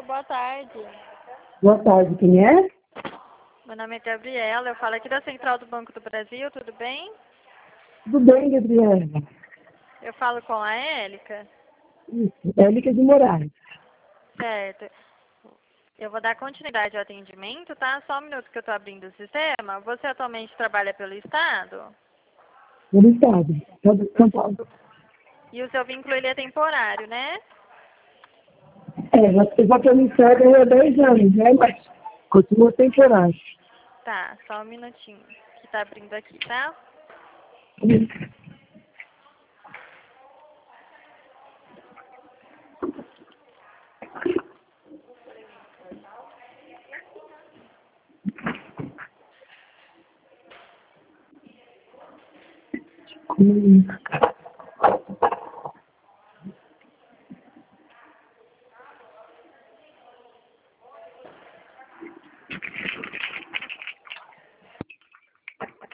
boa tarde. Boa tarde, quem é? Meu nome é Gabriela, eu falo aqui da Central do Banco do Brasil, tudo bem? Tudo bem, Gabriela? Eu falo com a Élica? Isso, Élica de Moraes. Certo. Eu vou dar continuidade ao atendimento, tá? Só um minuto que eu estou abrindo o sistema. Você atualmente trabalha pelo Estado? No estado, estado de São Paulo. E o seu vínculo ele é temporário, né? Eu já estou no estado há 10 anos, né? Mas continua temporário. Tá, só um minutinho que tá abrindo aqui, tá? Comunica.